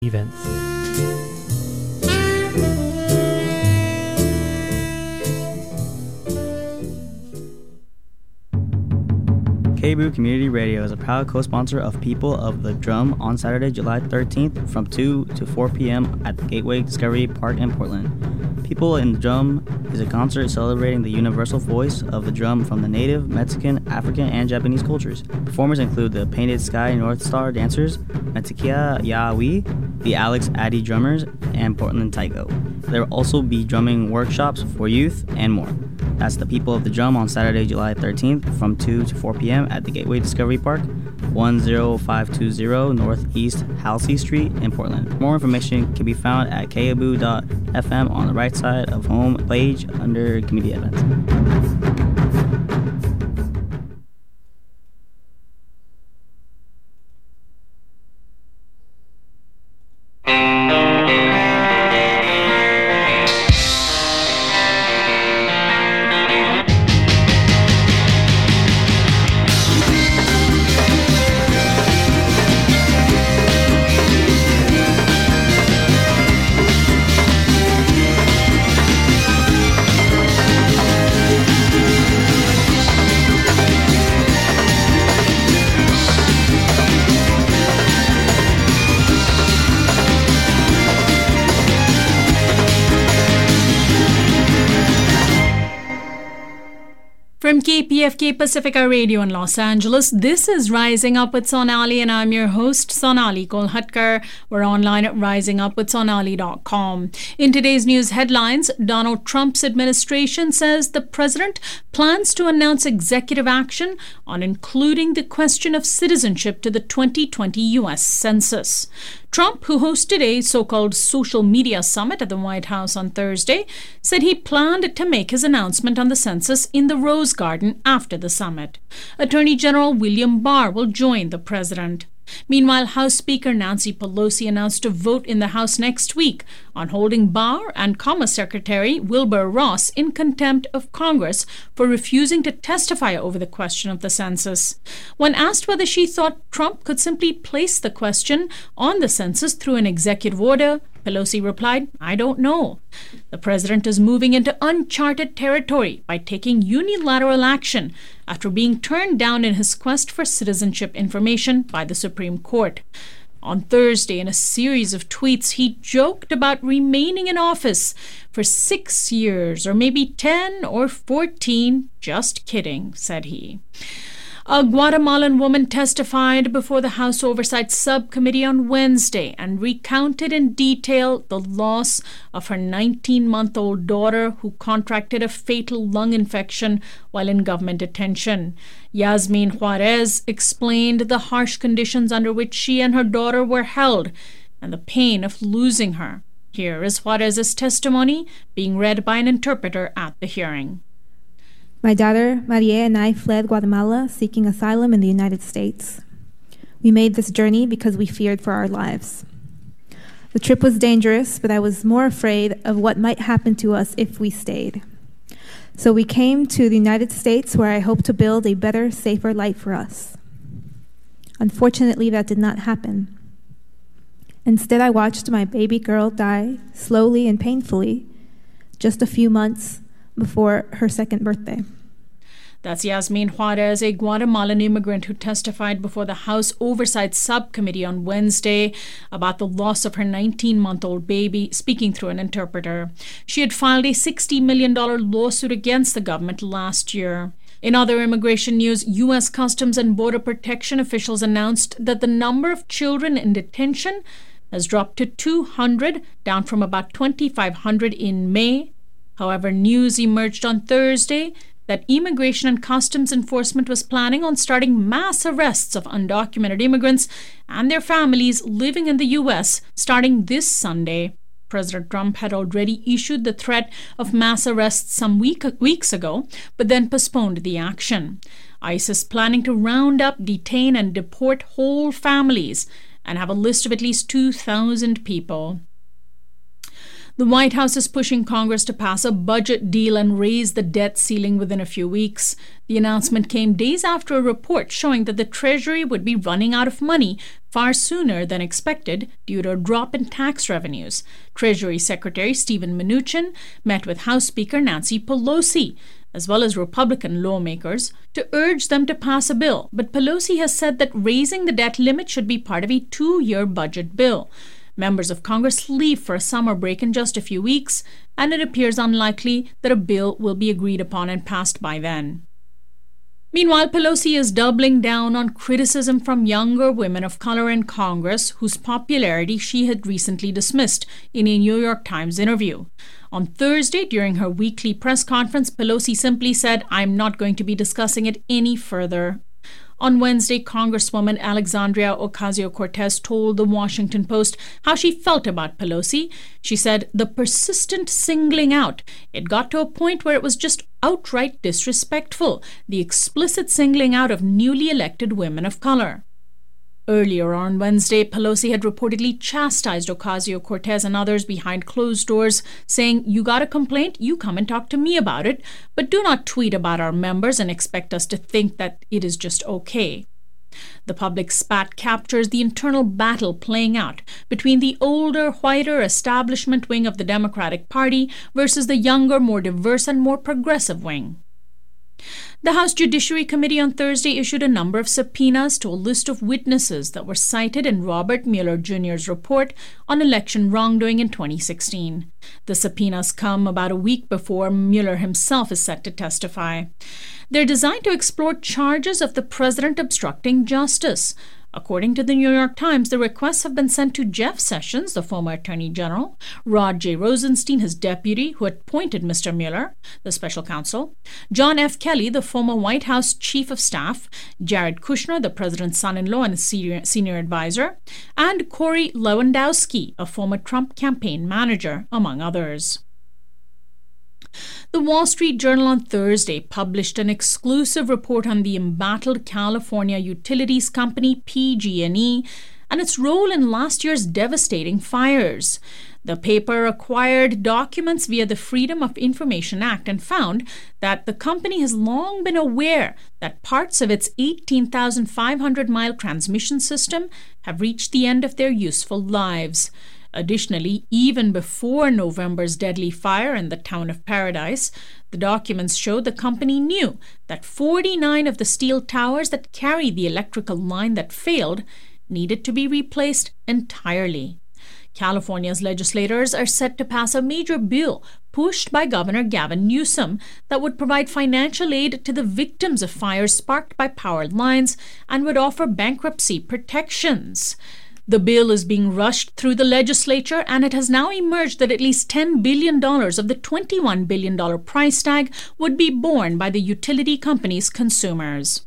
events. KBOO Community Radio is a proud co-sponsor of People of the Drum on Saturday, July 13th from 2 to 4 p.m. at the Gateway Discovery Park in Portland. People in the Drum is a concert celebrating the universal voice of the drum from the Native, Mexican, African, and Japanese cultures. Performers include the Painted Sky North Star Dancers, Metikia Yawi, the Alex Addy Drummers, and Portland Taiko. There will also be drumming workshops for youth and more. That's the People of the Drum on Saturday, July 13th from 2 to 4 p.m. at the Gateway Discovery Park, 10520 Northeast Halsey Street in Portland. More information can be found at kaboo.fm on the right side of home page under community events. From KPFK Pacifica Radio in Los Angeles, this is Rising Up with Sonali, and I'm your host, Sonali Kolhatkar. We're online at risingupwithsonali.com. In today's news headlines, Donald Trump's administration says the president plans to announce executive action on including the question of citizenship to the 2020 U.S. Census. Trump, who hosted a so-called social media summit at the White House on Thursday, said he planned to make his announcement on the census in the Rose Garden after the summit. Attorney General William Barr will join the president. Meanwhile, House Speaker Nancy Pelosi announced a vote in the House next week on holding Barr and Commerce Secretary Wilbur Ross in contempt of Congress for refusing to testify over the question of the census. When asked whether she thought Trump could simply place the question on the census through an executive order, Pelosi replied, "I don't know." The president is moving into uncharted territory by taking unilateral action after being turned down in his quest for citizenship information by the Supreme Court. On Thursday, in a series of tweets, he joked about remaining in office for 6 years, or maybe 10 or 14. Just kidding, said he. A Guatemalan woman testified before the House Oversight Subcommittee on Wednesday and recounted in detail the loss of her 19-month-old daughter who contracted a fatal lung infection while in government detention. Yasmin Juarez explained the harsh conditions under which she and her daughter were held and the pain of losing her. Here is Juarez's testimony being read by an interpreter at the hearing. My daughter, Maria, and I fled Guatemala seeking asylum in the United States. We made this journey because we feared for our lives. The trip was dangerous, but I was more afraid of what might happen to us if we stayed. So we came to the United States, where I hope to build a better, safer life for us. Unfortunately, that did not happen. Instead, I watched my baby girl die slowly and painfully just a few months before her second birthday. That's Yasmin Juarez, a Guatemalan immigrant who testified before the House Oversight Subcommittee on Wednesday about the loss of her 19-month-old baby, speaking through an interpreter. She had filed a $60 million lawsuit against the government last year. In other immigration news, U.S. Customs and Border Protection officials announced that the number of children in detention has dropped to 200, down from about 2,500 in May. However, news emerged on Thursday that Immigration and Customs Enforcement was planning on starting mass arrests of undocumented immigrants and their families living in the U.S. starting this Sunday. President Trump had already issued the threat of mass arrests some weeks ago, but then postponed the action. ICE is planning to round up, detain, and deport whole families and have a list of at least 2,000 people. The White House is pushing Congress to pass a budget deal and raise the debt ceiling within a few weeks. The announcement came days after a report showing that the Treasury would be running out of money far sooner than expected due to a drop in tax revenues. Treasury Secretary Steven Mnuchin met with House Speaker Nancy Pelosi, as well as Republican lawmakers, to urge them to pass a bill. But Pelosi has said that raising the debt limit should be part of a 2-year budget bill. Members of Congress leave for a summer break in just a few weeks, and it appears unlikely that a bill will be agreed upon and passed by then. Meanwhile, Pelosi is doubling down on criticism from younger women of color in Congress whose popularity she had recently dismissed in a New York Times interview. On Thursday, during her weekly press conference, Pelosi simply said, "I'm not going to be discussing it any further." On Wednesday, Congresswoman Alexandria Ocasio-Cortez told the Washington Post how she felt about Pelosi. She said, "The persistent singling out, it got to a point where it was just outright disrespectful, the explicit singling out of newly elected women of color." Earlier on Wednesday, Pelosi had reportedly chastised Ocasio-Cortez and others behind closed doors, saying, "You got a complaint? You come and talk to me about it, but do not tweet about our members and expect us to think that it is just okay." The public spat captures the internal battle playing out between the older, whiter establishment wing of the Democratic Party versus the younger, more diverse and more progressive wing. The House Judiciary Committee on Thursday issued a number of subpoenas to a list of witnesses that were cited in Robert Mueller Jr.'s report on election wrongdoing in 2016. The subpoenas come about a week before Mueller himself is set to testify. They're designed to explore charges of the president obstructing justice. According to the New York Times, the requests have been sent to Jeff Sessions, the former Attorney General, Rod J. Rosenstein, his deputy, who appointed Mr. Mueller, the special counsel, John F. Kelly, the former White House Chief of Staff, Jared Kushner, the president's son-in-law and senior advisor, and Corey Lewandowski, a former Trump campaign manager, among others. The Wall Street Journal on Thursday published an exclusive report on the embattled California utilities company PG&E and its role in last year's devastating fires. The paper acquired documents via the Freedom of Information Act and found that the company has long been aware that parts of its 18,500-mile transmission system have reached the end of their useful lives. Additionally, even before November's deadly fire in the town of Paradise, the documents show the company knew that 49 of the steel towers that carry the electrical line that failed needed to be replaced entirely. California's legislators are set to pass a major bill pushed by Governor Gavin Newsom that would provide financial aid to the victims of fires sparked by power lines and would offer bankruptcy protections. The bill is being rushed through the legislature, and it has now emerged that at least $10 billion of the $21 billion price tag would be borne by the utility company's consumers.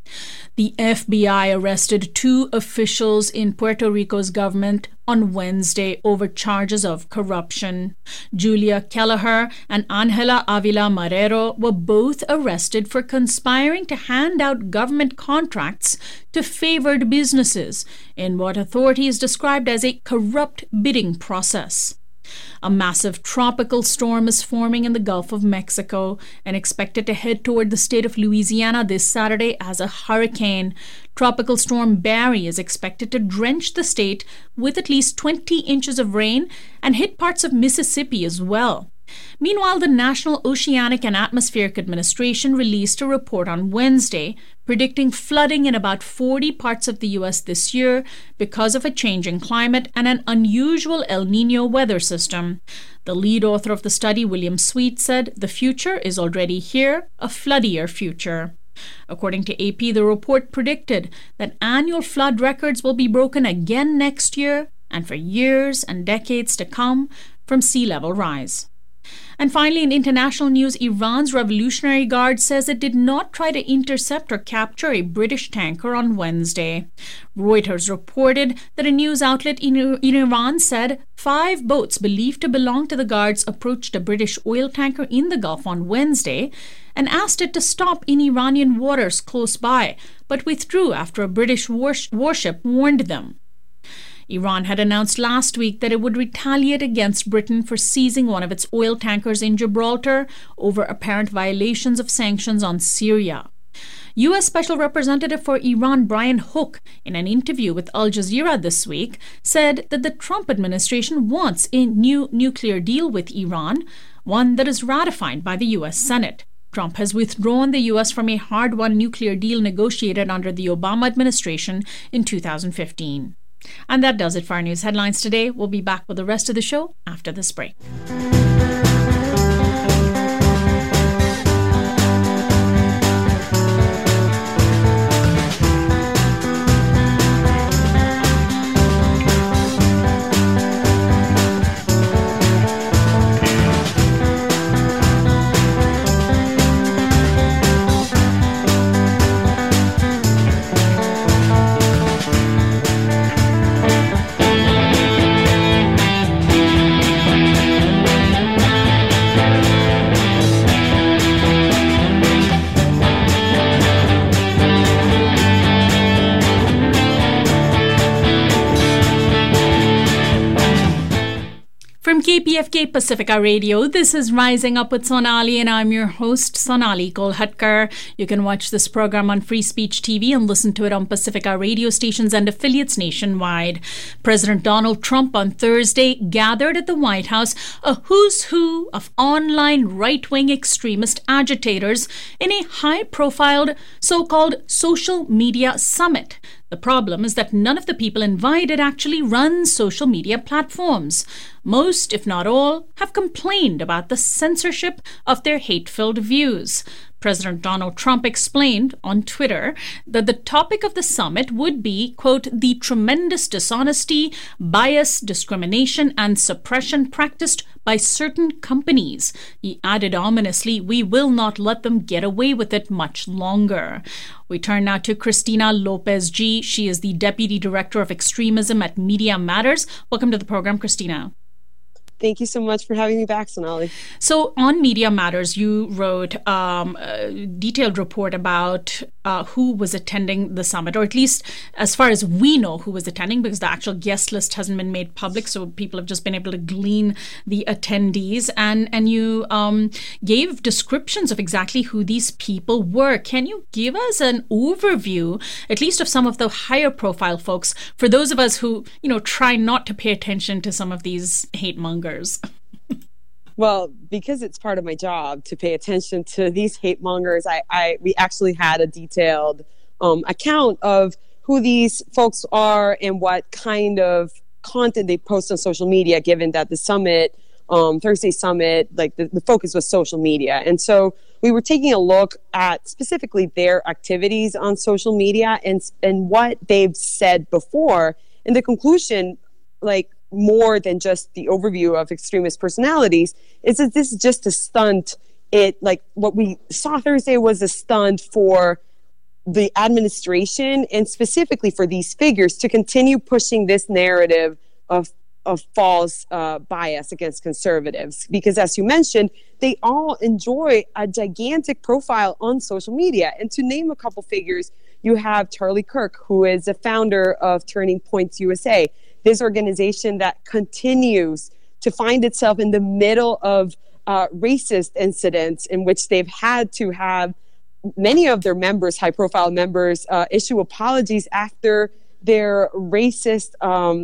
The FBI arrested 2 officials in Puerto Rico's government on Wednesday over charges of corruption. Julia Kelleher and Angela Avila Marrero were both arrested for conspiring to hand out government contracts to favored businesses in what authorities described as a corrupt bidding process. A massive tropical storm is forming in the Gulf of Mexico and expected to head toward the state of Louisiana this Saturday as a hurricane. Tropical storm Barry is expected to drench the state with at least 20 inches of rain and hit parts of Mississippi as well. Meanwhile, the National Oceanic and Atmospheric Administration released a report on Wednesday predicting flooding in about 40 parts of the U.S. this year because of a changing climate and an unusual El Niño weather system. The lead author of the study, William Sweet, said, "The future is already here, a floodier future." According to AP, the report predicted that annual flood records will be broken again next year and for years and decades to come from sea level rise. And finally, in international news, Iran's Revolutionary Guard says it did not try to intercept or capture a British tanker on Wednesday. Reuters reported that a news outlet in Iran said 5 boats believed to belong to the Guards approached a British oil tanker in the Gulf on Wednesday and asked it to stop in Iranian waters close by, but withdrew after a British warship warned them. Iran had announced last week that it would retaliate against Britain for seizing one of its oil tankers in Gibraltar over apparent violations of sanctions on Syria. U.S. Special Representative for Iran Brian Hook, in an interview with Al Jazeera this week, said that the Trump administration wants a new nuclear deal with Iran, one that is ratified by the U.S. Senate. Trump has withdrawn the U.S. from a hard-won nuclear deal negotiated under the Obama administration in 2015. And that does it for our news headlines today. We'll be back with the rest of the show after this break. From KPFK Pacifica Radio, this is Rising Up with Sonali, and I'm your host, Sonali Kolhatkar. You can watch this program on Free Speech TV and listen to it on Pacifica radio stations and affiliates nationwide. President Donald Trump on Thursday gathered at the White House a who's who of online right-wing extremist agitators in a high-profile so-called social media summit. The problem is that none of the people invited actually run social media platforms. Most, if not all, have complained about the censorship of their hate-filled views. President Donald Trump explained on Twitter that the topic of the summit would be, quote, the tremendous dishonesty, bias, discrimination, and suppression practiced by certain companies. He added ominously, we will not let them get away with it much longer. We turn now to Christina Lopez G. She is the Deputy Director of Extremism at Media Matters. Welcome to the program, Christina. Thank you so much for having me back, Sonali. So on Media Matters, you wrote a detailed report about who was attending the summit, or at least as far as we know who was attending, because the actual guest list hasn't been made public, so people have just been able to glean the attendees. And you gave descriptions of exactly who these people were. Can you give us an overview, at least of some of the higher profile folks, for those of us who, try not to pay attention to some of these hate mongers? Well, because it's part of my job to pay attention to these hate mongers, we actually had a detailed account of who these folks are and what kind of content they post on social media, given that the summit, Thursday summit, like the focus was social media. And so we were taking a look at specifically their activities on social media and what they've said before. And the conclusion, more than just the overview of extremist personalities, is that this is just a stunt. What we saw Thursday was a stunt for the administration and specifically for these figures to continue pushing this narrative of false bias against conservatives. Because as you mentioned, they all enjoy a gigantic profile on social media. And to name a couple figures, you have Charlie Kirk, who is the founder of Turning Points USA, this organization that continues to find itself in the middle of racist incidents in which they've had to have many of their members, high-profile members, issue apologies after their racism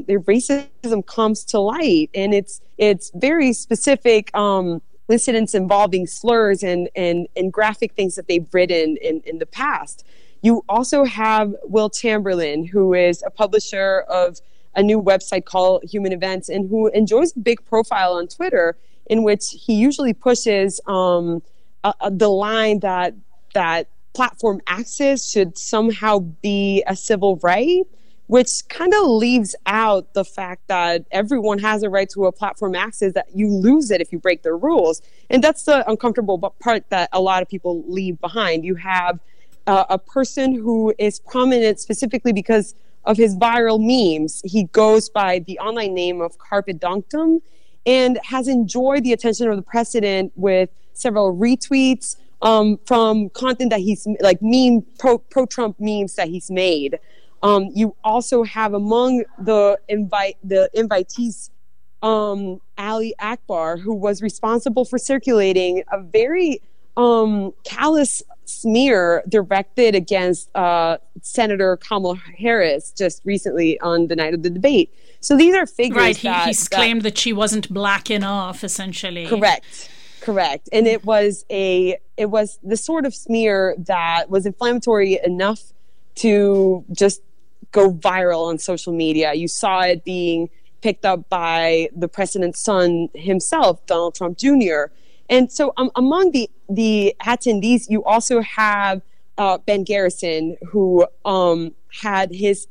comes to light. And it's very specific incidents involving slurs and graphic things that they've written in the past. You also have Will Chamberlain, who is a publisher of a new website called Human Events, and who enjoys a big profile on Twitter, in which he usually pushes the line that platform access should somehow be a civil right, which kind of leaves out the fact that everyone has a right to a platform access, that you lose it if you break their rules. And that's the uncomfortable part that a lot of people leave behind. You have a person who is prominent specifically because of his viral memes. He goes by the online name of Carpet Dunctum and has enjoyed the attention of the president with several retweets from content that he's pro-Trump memes that he's made. You also have among the invitees, Ali Akbar, who was responsible for circulating a very callous smear directed against Senator Kamala Harris just recently on the night of the debate. So these are figures he's claimed that she wasn't black enough, essentially. Correct. And it was the sort of smear that was inflammatory enough to just go viral on social media. You saw it being picked up by the president's son himself, Donald Trump Jr. And so among the attendees, you also have Ben Garrison, who had his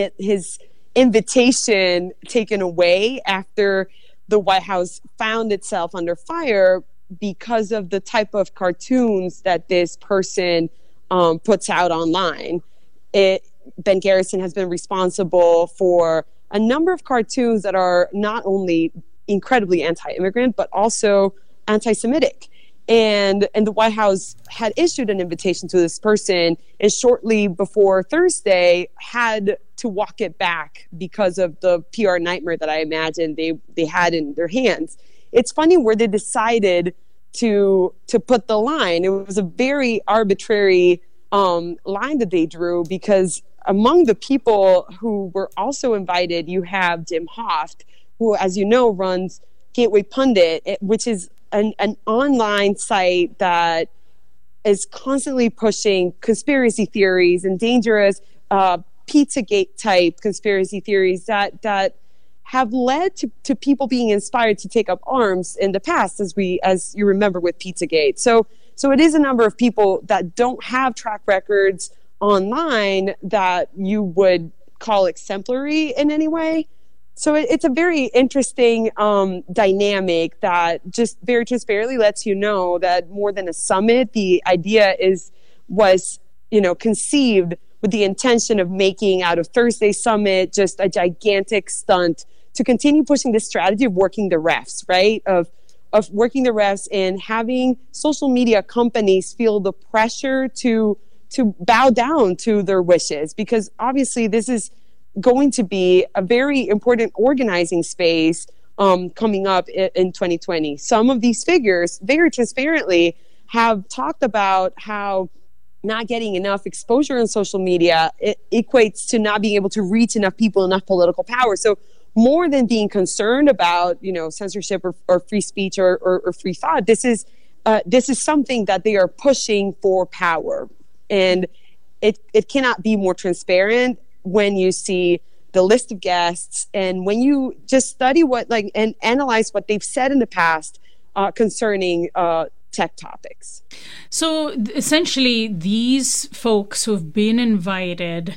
invitation taken away after the White House found itself under fire because of the type of cartoons that this person puts out online. Ben Garrison has been responsible for a number of cartoons that are not only incredibly anti-immigrant, but also anti-Semitic. And the White House had issued an invitation to this person, and shortly before Thursday had to walk it back because of the PR nightmare that I imagine they had in their hands. It's funny where they decided to put the line. It was a very arbitrary line that they drew, because among the people who were also invited, you have Jim Hoft, who, as you know, runs Gateway Pundit, which is an online site that is constantly pushing conspiracy theories and dangerous Pizzagate type conspiracy theories that have led to people being inspired to take up arms in the past, as you remember with Pizzagate. So it is a number of people that don't have track records online that you would call exemplary in any way. So it's a very interesting dynamic that just very transparently lets you know that more than a summit, the idea was conceived with the intention of making out of Thursday's summit just a gigantic stunt to continue pushing this strategy of working the refs, right? Of working the refs and having social media companies feel the pressure to bow down to their wishes, because obviously this is going to be a very important organizing space coming up in 2020. Some of these figures very transparently have talked about how not getting enough exposure on social media equates to not being able to reach enough people, enough political power. So more than being concerned about censorship or free speech or free thought, this is something that they are pushing for power. And it cannot be more transparent when you see the list of guests and when you just study and analyze what they've said in the past concerning tech topics. So essentially, these folks who've been invited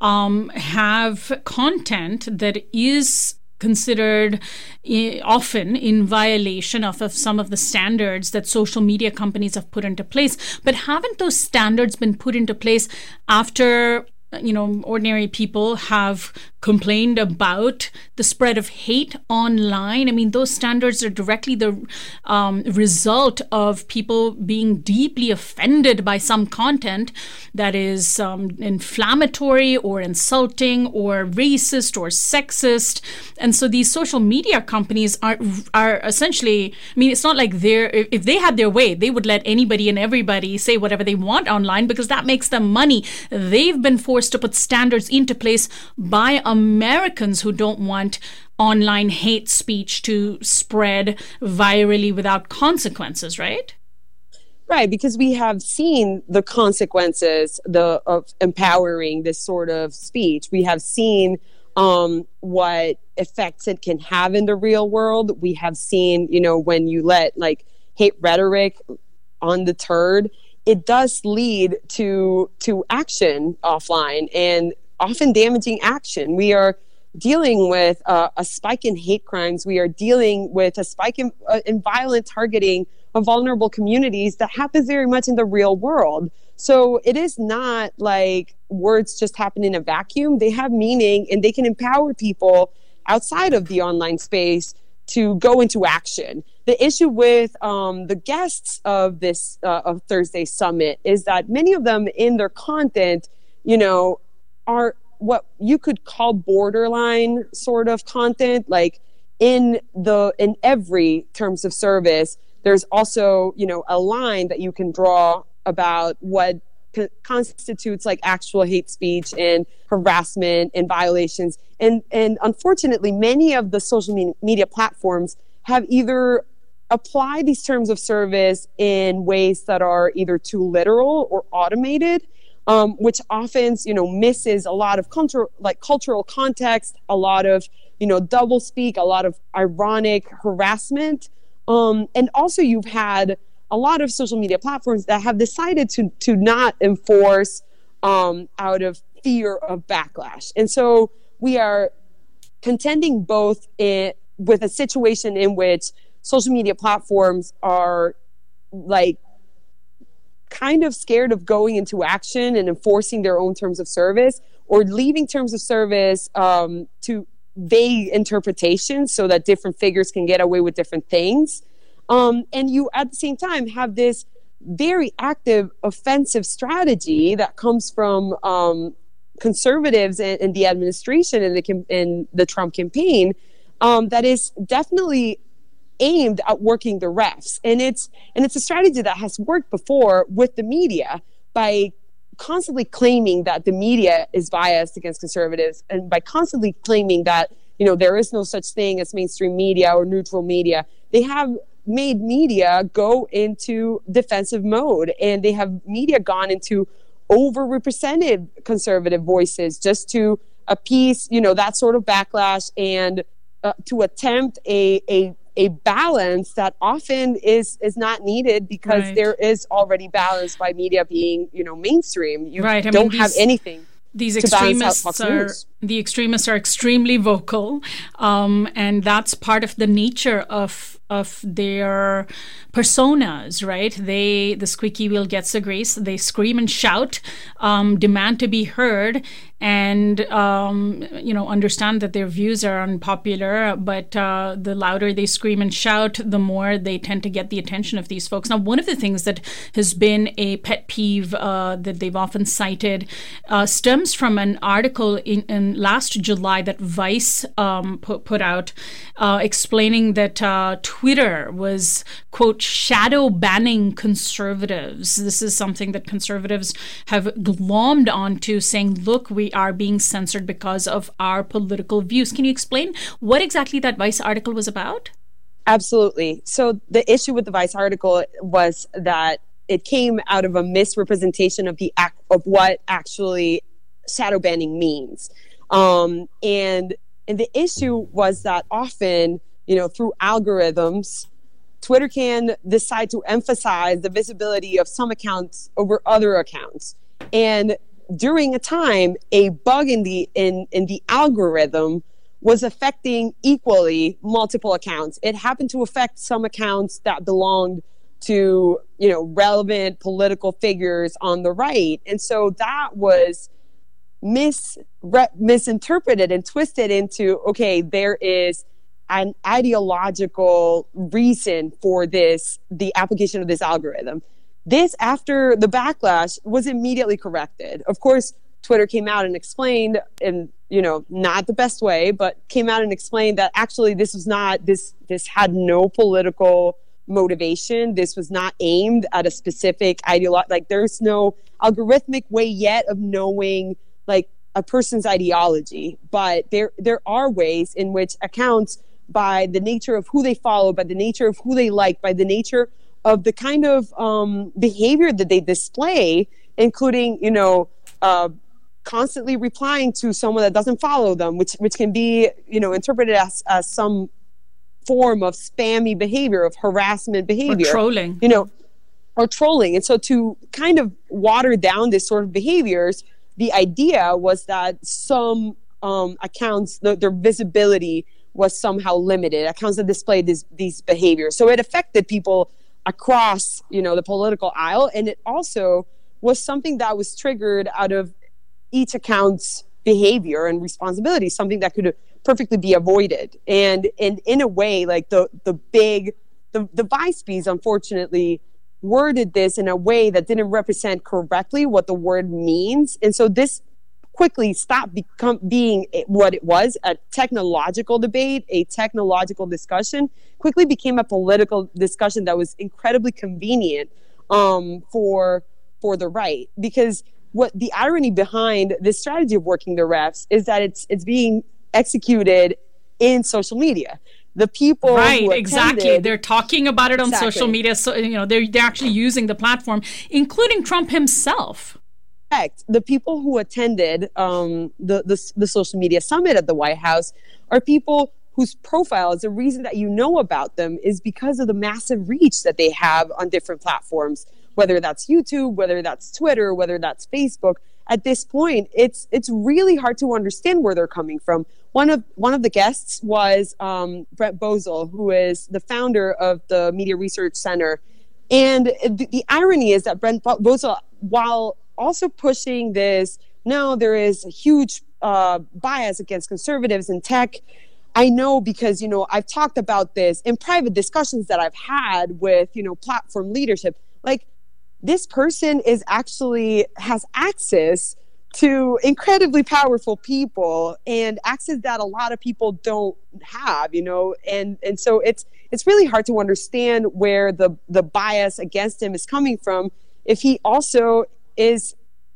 have content that is considered often in violation of some of the standards that social media companies have put into place. But haven't those standards been put into place after ordinary people have complained about the spread of hate online? I mean, those standards are directly the result of people being deeply offended by some content that is inflammatory or insulting or racist or sexist. And so these social media companies are essentially, I mean, it's not like if they had their way, they would let anybody and everybody say whatever they want online because that makes them money. They've been forced to put standards into place by Americans who don't want online hate speech to spread virally without consequences, right? Right, because we have seen the consequences of empowering this sort of speech. We have seen what effects it can have in the real world. We have seen, when you let hate rhetoric undeterred, it does lead to action offline, and often damaging action. We are dealing with a spike in hate crimes. We are dealing with a spike in violent targeting of vulnerable communities that happens very much in the real world. So it is not like words just happen in a vacuum. They have meaning, and they can empower people outside of the online space to go into action. The issue with the guests of this of Thursday Summit is that many of them in their content, are what you could call borderline sort of content. Like in every terms of service, there's also, a line that you can draw about what constitutes like actual hate speech and harassment and violations. And unfortunately, many of the social media platforms have either applied these terms of service in ways that are either too literal or automated, which often, misses a lot of cultural context, a lot of, double speak, a lot of ironic harassment. And also you've had a lot of social media platforms that have decided to not enforce out of fear of backlash. And so we are contending both with a situation in which social media platforms are like kind of scared of going into action and enforcing their own terms of service, or leaving terms of service to vague interpretations so that different figures can get away with different things. And you, at the same time, have this very active offensive strategy that comes from conservatives in the administration and the Trump campaign that is definitely aimed at working the refs. And it's a strategy that has worked before with the media by constantly claiming that the media is biased against conservatives, and by constantly claiming that, there is no such thing as mainstream media or neutral media. They have made media go into defensive mode, and they have media gone into overrepresented conservative voices just to appease, that sort of backlash, and to attempt a balance that often is not needed, because there is already balance by media being, mainstream. You don't have anything. The extremists are extremely vocal, and that's part of the nature of their personas, right? The squeaky wheel gets the grease. They scream and shout, demand to be heard, and understand that their views are unpopular. But the louder they scream and shout, the more they tend to get the attention of these folks. Now, one of the things that has been a pet peeve that they've often cited stems from an article in last July that Vice put out, explaining that Twitter was, quote, shadow banning conservatives. This is something that conservatives have glommed onto, saying, look, we are being censored because of our political views. Can you explain what exactly that Vice article was about? Absolutely. So the issue with the Vice article was that it came out of a misrepresentation of what actually shadow banning means. And the issue was that often, through algorithms, Twitter can decide to emphasize the visibility of some accounts over other accounts. And during a time, a bug in the algorithm was affecting equally multiple accounts. It happened to affect some accounts that belonged to, relevant political figures on the right. And so that was misinterpreted and twisted into, okay, there is an ideological reason for the application of this algorithm. This, after the backlash, was immediately corrected. Of course, Twitter came out and explained, in not the best way, but came out and explained that actually this had no political motivation. This was not aimed at a specific ideology. Like, there's no algorithmic way yet of knowing like a person's ideology, but there are ways in which accounts, by the nature of who they follow, by the nature of who they like, by the nature of the kind of behavior that they display, including, constantly replying to someone that doesn't follow them, which can be, interpreted as some form of spammy behavior, of harassment behavior. Or trolling. Or trolling. And so to kind of water down this sort of behaviors, the idea was that some accounts, their visibility was somehow limited, accounts that displayed these behaviors. So it affected people across, the political aisle. And it also was something that was triggered out of each account's behavior and responsibility, something that could perfectly be avoided. And in a way, like the Vice piece, unfortunately, worded this in a way that didn't represent correctly what the word means. And so this quickly stopped being what it was, a technological debate, a technological discussion, quickly became a political discussion that was incredibly convenient for the right. Because what the irony behind this strategy of working the refs is that it's being executed in social media. The people right, exactly. They're talking about it on social media. So, they're actually using the platform, including Trump himself. Correct. The people who attended the social media summit at the White House are people whose profiles, the reason that you know about them is because of the massive reach that they have on different platforms, whether that's YouTube, whether that's Twitter, whether that's Facebook. At this point, it's really hard to understand where they're coming from. One of the guests was Brent Bozell, who is the founder of the Media Research Center. And the irony is that Brent Bozell, while also pushing this, no, there is a huge bias against conservatives in tech. I know because, I've talked about this in private discussions that I've had with, platform leadership. Like, this person has access to incredibly powerful people and access that a lot of people don't have, and so it's really hard to understand where the bias against him is coming from if he also is,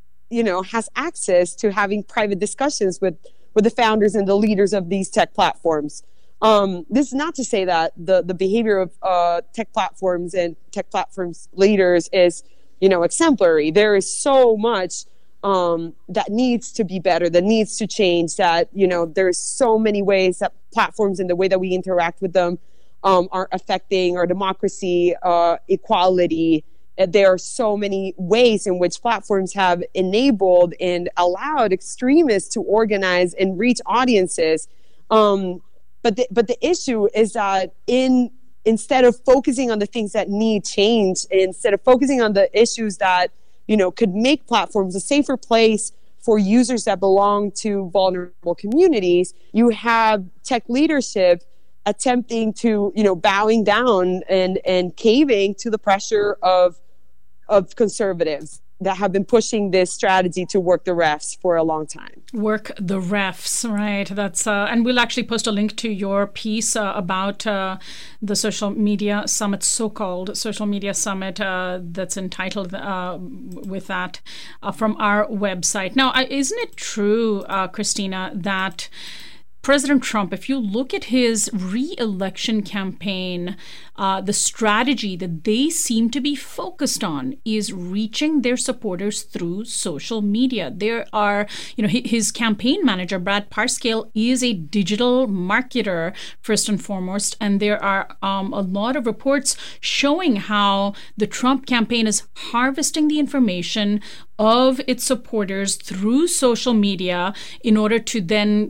has access to having private discussions with the founders and the leaders of these tech platforms. This is not to say that the behavior of tech platforms and tech platforms leaders is, exemplary. There is so much that needs to be better, that needs to change, that, there's so many ways that platforms and the way that we interact with them are affecting our democracy, equality. There are so many ways in which platforms have enabled and allowed extremists to organize and reach audiences. But the issue is that instead of focusing on the things that need change, instead of focusing on the issues that, could make platforms a safer place for users that belong to vulnerable communities, you have tech leadership attempting to, bowing down and caving to the pressure of conservatives that have been pushing this strategy to work the refs for a long time. Work the refs, right? That's and we'll actually post a link to your piece about the social media summit, so-called social media summit, that's entitled with that from our website. Now, isn't it true, Christina, that President Trump, if you look at his re-election campaign, the strategy that they seem to be focused on is reaching their supporters through social media. There are, his campaign manager, Brad Parscale, is a digital marketer, first and foremost. And there are a lot of reports showing how the Trump campaign is harvesting the information of its supporters through social media in order to then,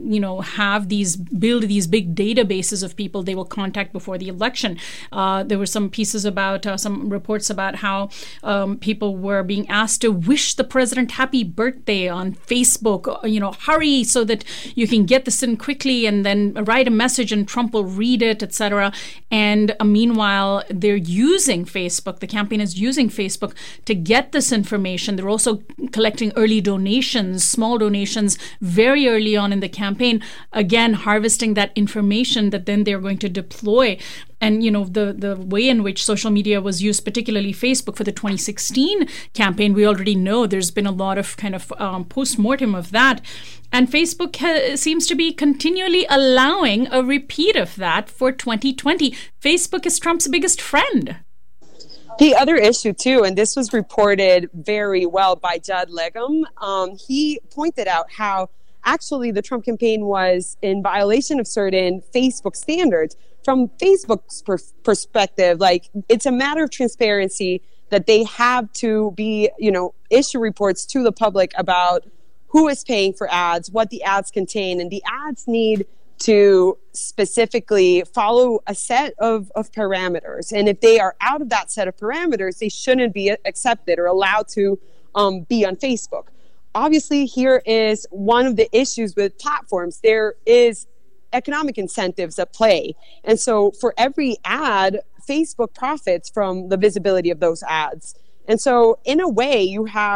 build these big databases of people they will contact before the election. There were some pieces about, some reports about how people were being asked to wish the president happy birthday on Facebook, hurry so that you can get this in quickly and then write a message and Trump will read it, etc. And meanwhile, they're using Facebook. The campaign is using Facebook to get this information. They're also collecting early donations, small donations very early on in the campaign, again, harvesting that information that then they're going to deploy. And, the way in which social media was used, particularly Facebook, for the 2016 campaign, we already know there's been a lot of kind of post-mortem of that. And Facebook seems to be continually allowing a repeat of that for 2020. Facebook is Trump's biggest friend. The other issue, too, and this was reported very well by Judd Legum, he pointed out how actually the Trump campaign was in violation of certain Facebook standards. From Facebook's perspective, it's a matter of transparency that they have to be, issue reports to the public about who is paying for ads, what the ads contain, and the ads need to specifically follow a set of parameters. And if they are out of that set of parameters, they shouldn't be accepted or allowed to be on Facebook. Obviously, here is one of the issues with platforms. There is economic incentives at play. And so for every ad, Facebook profits from the visibility of those ads. And so in a way, you have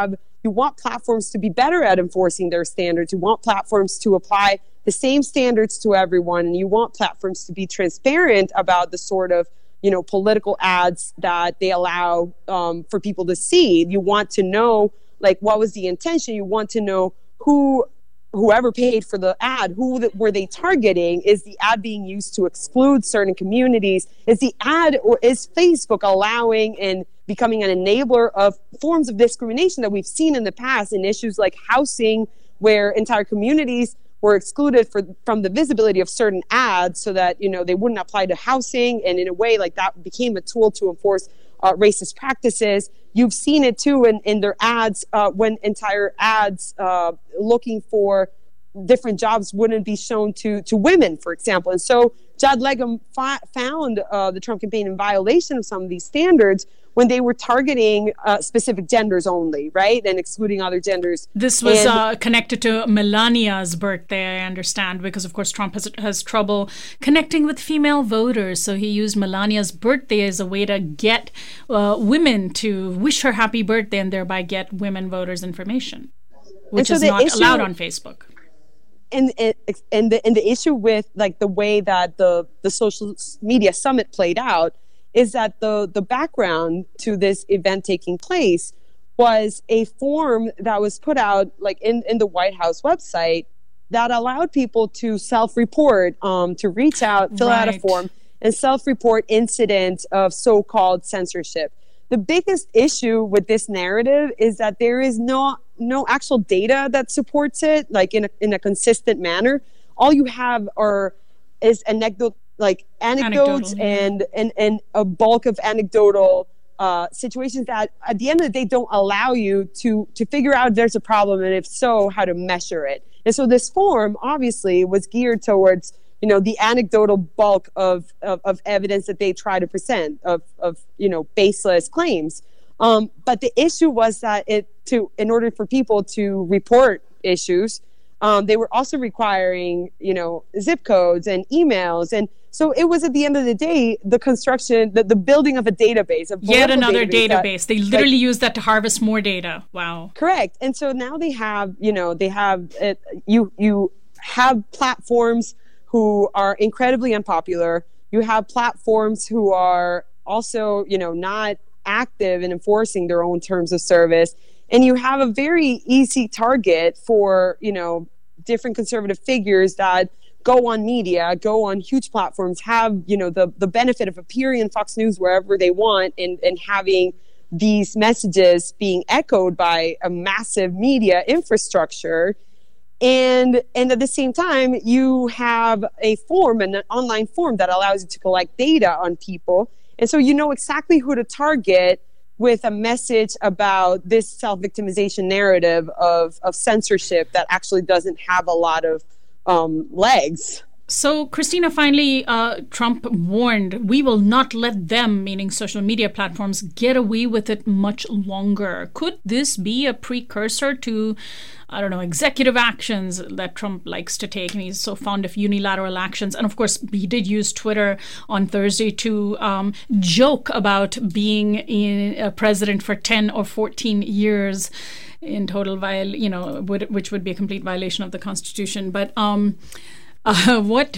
You want platforms to be better at enforcing their standards. You want platforms to apply the same standards to everyone. And you want platforms to be transparent about the sort of, political ads that they allow for people to see. You want to know, like, what was the intention? You want to know whoever paid for the ad, were they targeting? Is the ad being used to exclude certain communities? Is the ad, or is Facebook allowing and becoming an enabler of forms of discrimination that we've seen in the past in issues like housing, where entire communities were excluded from the visibility of certain ads so that, they wouldn't apply to housing. And in a way, like, that became a tool to enforce racist practices. You've seen it too in their ads when entire ads looking for different jobs wouldn't be shown to women, for example. And so Jad Legum found the Trump campaign in violation of some of these standards when they were targeting specific genders only, right? And excluding other genders. This was connected to Melania's birthday, I understand, because, of course, Trump has trouble connecting with female voters. So he used Melania's birthday as a way to get women to wish her happy birthday and thereby get women voters information, which is not allowed on Facebook. And the issue with, like, the way that the social media summit played out is that the background to this event taking place was a form that was put out, like, in the White House website that allowed people to self-report, to reach out, fill out a form, and self-report incidents of so-called censorship. The biggest issue with this narrative is that there is no actual data that supports it, like, in a consistent manner. All you have is anecdotes and a bulk of anecdotal situations that at the end of the day don't allow you to figure out if there's a problem, and if so, how to measure it. And so this form obviously was geared towards, the anecdotal bulk of evidence that they try to present of baseless claims. But the issue was that in order for people to report issues, they were also requiring, zip codes and emails. And so it was, at the end of the day, the construction, the building of a database. Yet another database. They literally use that to harvest more data. Wow. Correct. And so now they have, you have platforms who are incredibly unpopular. You have platforms who are also, not active in enforcing their own terms of service. And you have a very easy target for, different conservative figures that go on media, go on huge platforms, have, the benefit of appearing in Fox News wherever they want, and having these messages being echoed by a massive media infrastructure. And at the same time, you have an online form that allows you to collect data on people. And so you know exactly who to target with a message about this self-victimization narrative of censorship that actually doesn't have a lot of legs. So, Christina, finally, Trump warned, we will not let them, meaning social media platforms, get away with it much longer. Could this be a precursor to, executive actions that Trump likes to take? And he's so fond of unilateral actions. And of course, he did use Twitter on Thursday to joke about being a president for 10 or 14 years in total, which would be a complete violation of the Constitution. But what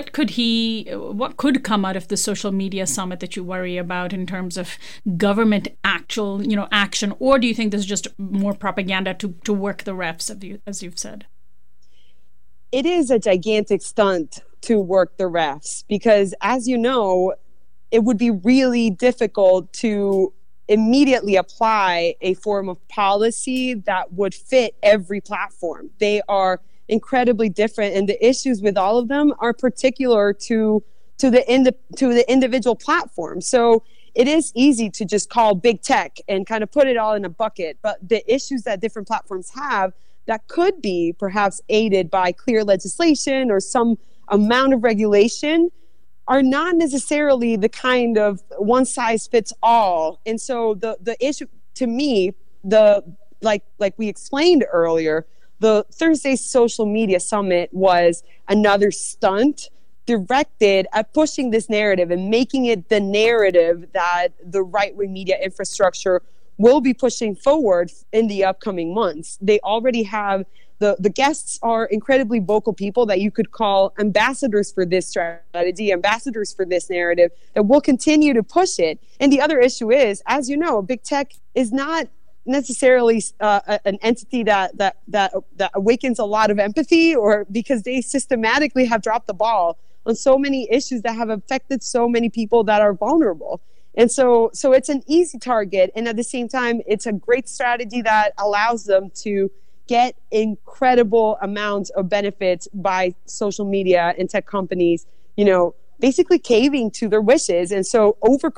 could come out of the social media summit that you worry about in terms of government action, or do you think this is just more propaganda to work the refs, as you've said? It is a gigantic stunt to work the refs because, as you know, it would be really difficult to immediately apply a form of policy that would fit every platform. They are incredibly different, and the issues with all of them are particular to the individual platform. So it is easy to just call big tech and kind of put it all in a bucket, but the issues that different platforms have that could be perhaps aided by clear legislation or some amount of regulation are not necessarily the kind of one size fits all. And so the issue to me, like we explained earlier, the Thursday social media summit was another stunt directed at pushing this narrative and making it the narrative that the right-wing media infrastructure will be pushing forward in the upcoming months. They already have the guests are incredibly vocal people that you could call ambassadors for this strategy, ambassadors for this narrative that will continue to push it. And the other issue is, as you know, big tech is not necessarily an entity that awakens a lot of empathy, or because they systematically have dropped the ball on so many issues that have affected so many people that are vulnerable. And so it's an easy target. And at the same time, it's a great strategy that allows them to get incredible amounts of benefits by social media and tech companies, basically caving to their wishes. And so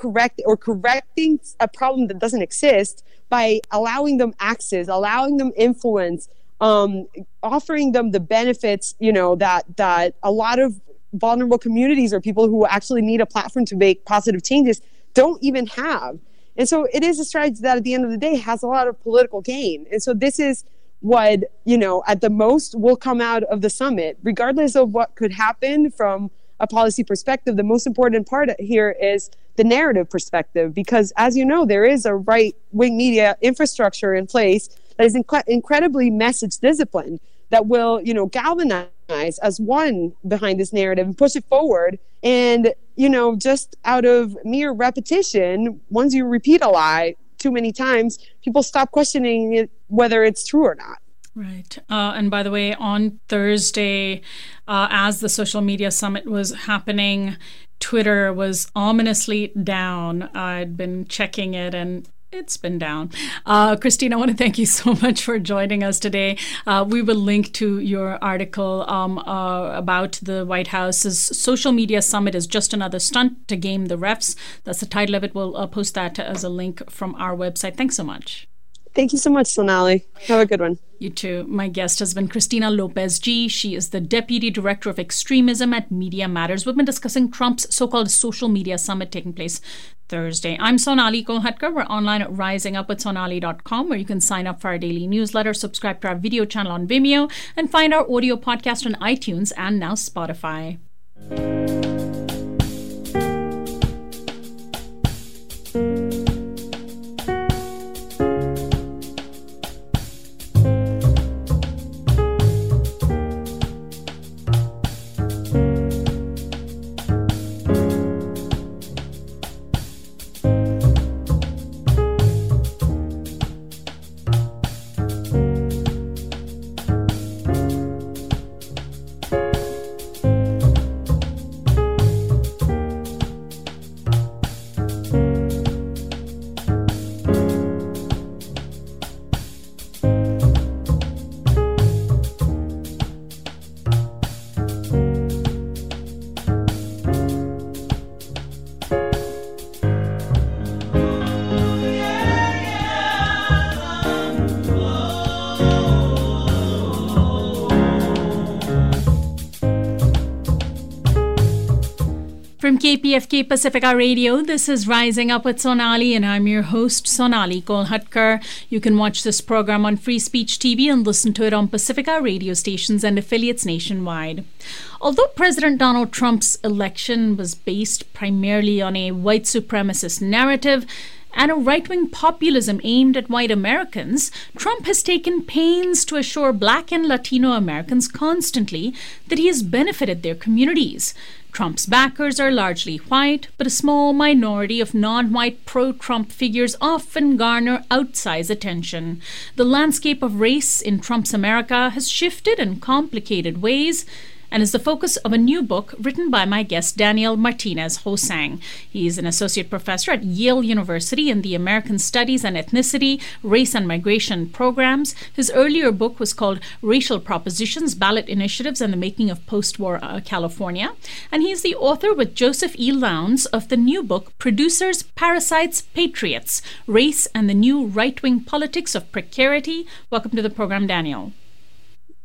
correcting a problem that doesn't exist by allowing them access, allowing them influence, offering them the benefits, that a lot of vulnerable communities or people who actually need a platform to make positive changes don't even have. And so it is a strategy that at the end of the day has a lot of political gain. And so this is what, at the most will come out of the summit, regardless of what could happen from a policy perspective. The most important part here is the narrative perspective, because as you know, there is a right-wing media infrastructure in place that is incredibly message disciplined that will, galvanize as one behind this narrative and push it forward. And, just out of mere repetition, once you repeat a lie too many times, people stop questioning it, whether it's true or not. Right. And by the way, on Thursday, as the social media summit was happening, Twitter was ominously down. I'd been checking it and it's been down. Christine, I want to thank you so much for joining us today. We will link to your article about the White House's social media summit is just another stunt to game the refs. That's the title of it. We'll post that as a link from our website. Thanks so much. Thank you so much, Sonali. Have a good one. You too. My guest has been Christina Lopez G. She is the Deputy Director of Extremism at Media Matters. We've been discussing Trump's so-called social media summit taking place Thursday. I'm Sonali Kolhatkar. We're online at risingupwithsonali.com, where you can sign up for our daily newsletter, subscribe to our video channel on Vimeo, and find our audio podcast on iTunes and now Spotify. From KPFK Pacifica Radio, this is Rising Up with Sonali, and I'm your host, Sonali Kolhatkar. You can watch this program on Free Speech TV and listen to it on Pacifica radio stations and affiliates nationwide. Although President Donald Trump's election was based primarily on a white supremacist narrative and a right-wing populism aimed at white Americans, Trump has taken pains to assure Black and Latino Americans constantly that he has benefited their communities. Trump's backers are largely white, but a small minority of non-white pro-Trump figures often garner outsized attention. The landscape of race in Trump's America has shifted in complicated ways and is the focus of a new book written by my guest Daniel Martinez-Hosang. He is an associate professor at Yale University in the American Studies and Ethnicity, Race and Migration programs. His earlier book was called Racial Propositions, Ballot Initiatives, and the Making of Post-War California. And he's the author with Joseph E. Lowndes of the new book, Producers, Parasites, Patriots, Race and the New Right-Wing Politics of Precarity. Welcome to the program, Daniel.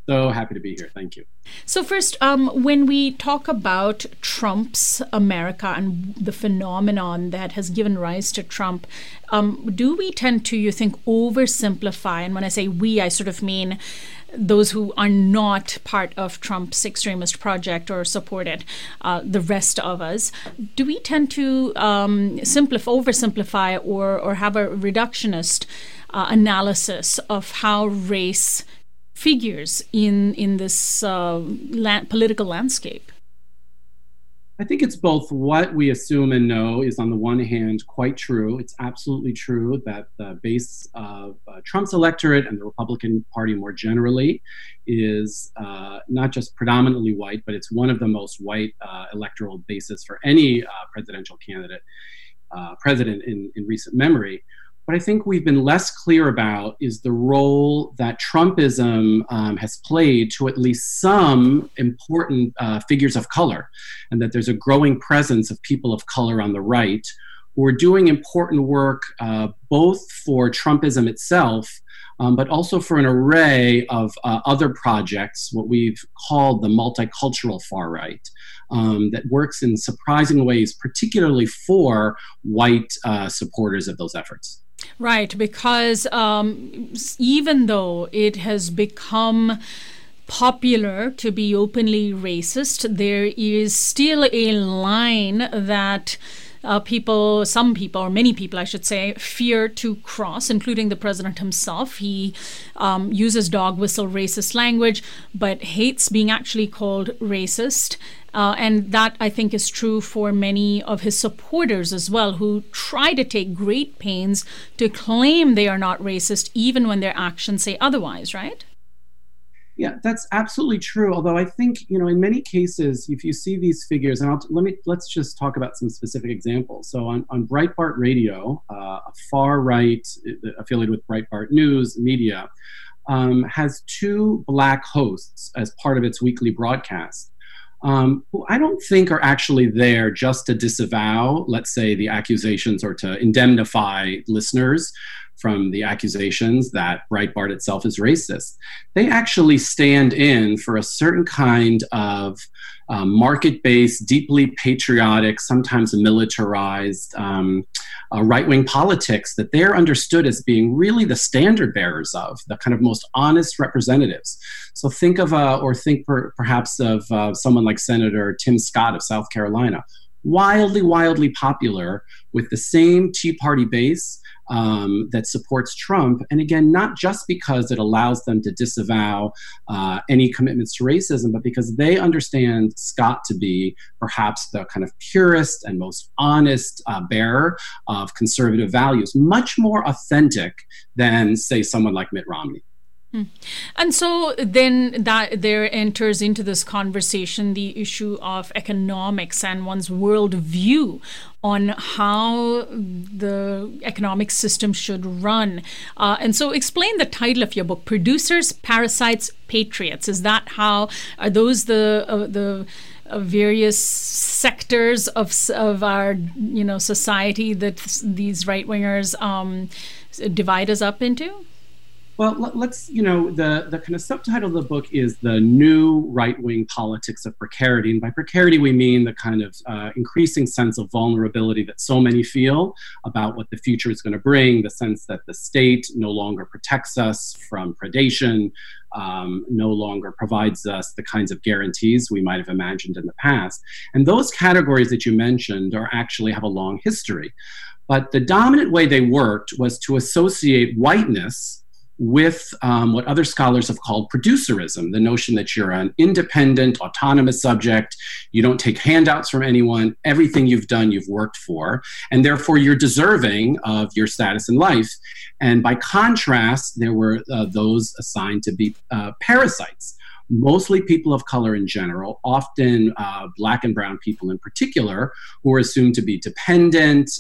So happy to be here. Thank you. So first, when we talk about Trump's America and the phenomenon that has given rise to Trump, do we tend to, you think, oversimplify? And when I say we, I sort of mean those who are not part of Trump's extremist project or support it, the rest of us. Do we tend to oversimplify or have a reductionist analysis of how race figures in this political landscape? I think it's both. What we assume and know is, on the one hand, quite true. It's absolutely true that the base of Trump's electorate and the Republican Party more generally is not just predominantly white, but it's one of the most white electoral bases for any presidential president in recent memory. What I think we've been less clear about is the role that Trumpism has played to at least some important figures of color, and that there's a growing presence of people of color on the right who are doing important work both for Trumpism itself, but also for an array of other projects, what we've called the multicultural far right, that works in surprising ways, particularly for white supporters of those efforts. Right, because even though it has become popular to be openly racist, there is still a line that some people, or many people, I should say, fear to cross, including the president himself. He uses dog whistle racist language, but hates being actually called racist. And that, I think, is true for many of his supporters as well, who try to take great pains to claim they are not racist, even when their actions say otherwise, right? Yeah, that's absolutely true. Although I think, in many cases, if you see these figures, and let's just talk about some specific examples. So on Breitbart Radio, a far right affiliated with Breitbart News Media, has two Black hosts as part of its weekly broadcast, who I don't think are actually there just to disavow, let's say, the accusations or to indemnify listeners from the accusations that Breitbart itself is racist. They actually stand in for a certain kind of market-based, deeply patriotic, sometimes militarized right-wing politics that they're understood as being really the standard bearers of, the kind of most honest representatives. So think perhaps of someone like Senator Tim Scott of South Carolina, wildly popular with the same Tea Party base that supports Trump. And again, not just because it allows them to disavow any commitments to racism, but because they understand Scott to be perhaps the kind of purest and most honest bearer of conservative values, much more authentic than, say, someone like Mitt Romney. And so then that there enters into this conversation the issue of economics and one's worldview on how the economic system should run. And so explain the title of your book, Producers, Parasites, Patriots. Is that how, are those the various sectors of our society that these right-wingers divide us up into? Well, let's, the kind of subtitle of the book is The New Right-Wing Politics of Precarity. And by precarity, we mean the kind of increasing sense of vulnerability that so many feel about what the future is going to bring, the sense that the state no longer protects us from predation, no longer provides us the kinds of guarantees we might have imagined in the past. And those categories that you mentioned actually have a long history. But the dominant way they worked was to associate whiteness with what other scholars have called producerism, the notion that you're an independent, autonomous subject, you don't take handouts from anyone, everything you've done, you've worked for, and therefore you're deserving of your status in life. And by contrast, there were those assigned to be parasites, mostly people of color in general, often Black and brown people in particular, who are assumed to be dependent,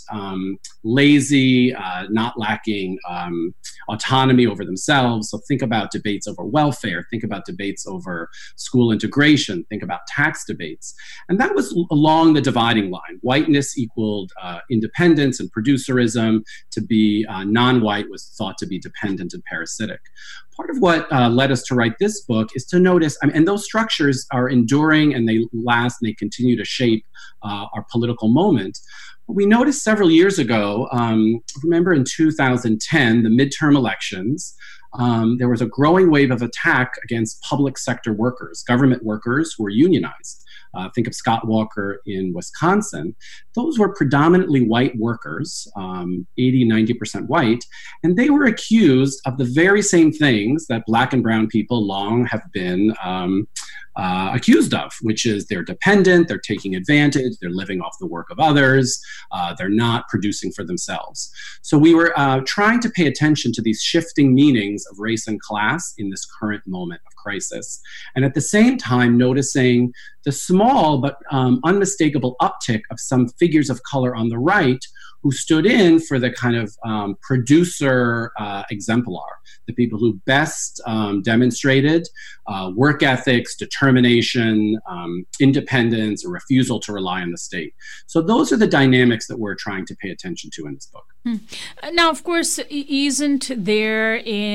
lazy, not lacking autonomy over themselves. So think about debates over welfare, think about debates over school integration, think about tax debates. And that was along the dividing line. Whiteness equaled independence and producerism. To be non-white was thought to be dependent and parasitic. part of what led us to write this book is to notice, and those structures are enduring and they last and they continue to shape our political moment. We noticed several years ago, remember in 2010, the midterm elections, there was a growing wave of attack against public sector workers, government workers who were unionized. Think of Scott Walker in Wisconsin. Those were predominantly white workers, 80, 90% white, and they were accused of the very same things that Black and brown people long have been accused of, which is they're dependent, they're taking advantage, they're living off the work of others, they're not producing for themselves. So we were trying to pay attention to these shifting meanings of race and class in this current moment of crisis. And at the same time, noticing the small but unmistakable uptick of some figures of color on the right who stood in for the kind of producer exemplar, the people who best demonstrated work ethics, determination, independence, a refusal to rely on the state. So those are the dynamics that we're trying to pay attention to in this book. Now, of course, isn't there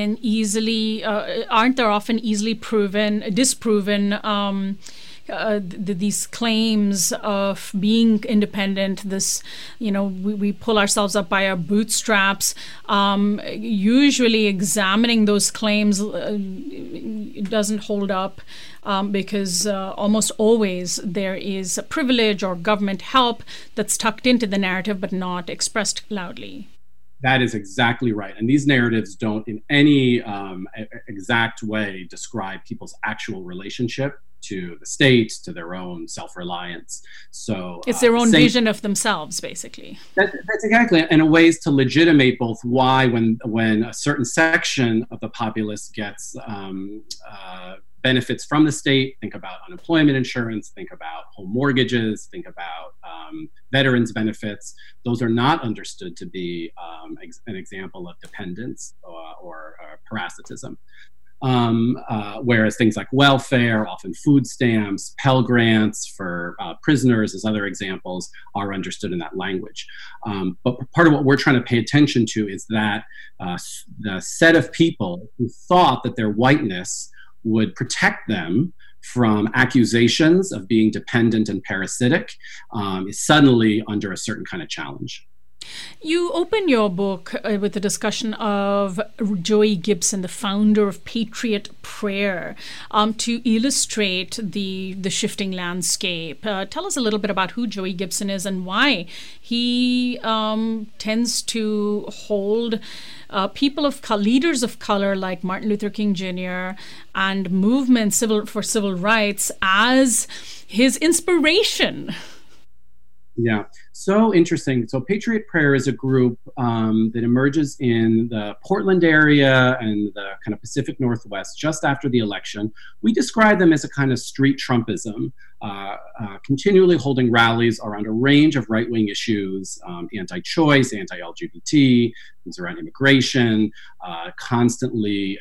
aren't there often easily disproven these claims of being independent, we pull ourselves up by our bootstraps, usually examining those claims it doesn't hold up because almost always there is a privilege or government help that's tucked into the narrative but not expressed loudly. That is exactly right. And these narratives don't in any exact way describe people's actual relationship to the state, to their own self-reliance. So it's their own vision of themselves, basically. That's exactly, and a ways to legitimate both why when a certain section of the populace gets benefits from the state, think about unemployment insurance, think about home mortgages, think about veterans benefits. Those are not understood to be an example of dependence or parasitism. Whereas things like welfare, often food stamps, Pell Grants for prisoners as other examples are understood in that language. But part of what we're trying to pay attention to is that the set of people who thought that their whiteness would protect them from accusations of being dependent and parasitic is suddenly under a certain kind of challenge. You open your book with a discussion of Joey Gibson, the founder of Patriot Prayer, to illustrate the shifting landscape. Tell us a little bit about who Joey Gibson is and why he tends to hold people of leaders of color like Martin Luther King Jr. and movements for civil rights as his inspiration. Yeah, so interesting. So Patriot Prayer is a group that emerges in the Portland area and the kind of Pacific Northwest just after the election. We describe them as a kind of street Trumpism, continually holding rallies around a range of right-wing issues, anti-choice, anti-LGBT, things around immigration, constantly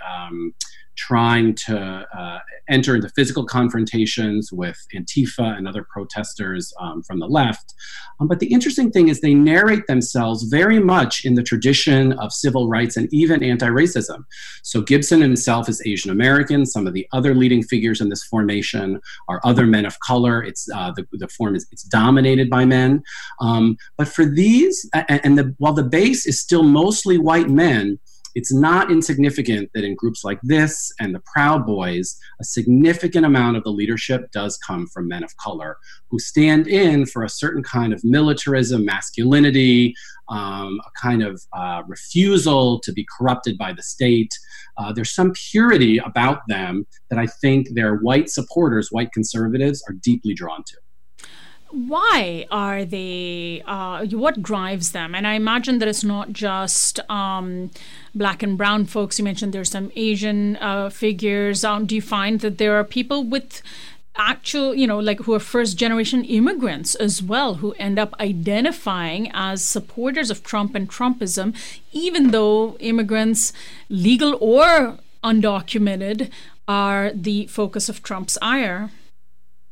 trying to enter into physical confrontations with Antifa and other protesters from the left. But the interesting thing is they narrate themselves very much in the tradition of civil rights and even anti-racism. So Gibson himself is Asian American. Some of the other leading figures in this formation are other men of color. It's the form is it's dominated by men. But for these, while the base is still mostly white men, it's not insignificant that in groups like this and the Proud Boys, a significant amount of the leadership does come from men of color who stand in for a certain kind of militarism, masculinity, a kind of refusal to be corrupted by the state. There's some purity about them that I think their white supporters, white conservatives, are deeply drawn to. Why are they, what drives them? And I imagine that it's not just Black and brown folks. You mentioned there's some Asian figures. Do you find that there are people with actual, who are first generation immigrants as well, who end up identifying as supporters of Trump and Trumpism, even though immigrants, legal or undocumented, are the focus of Trump's ire?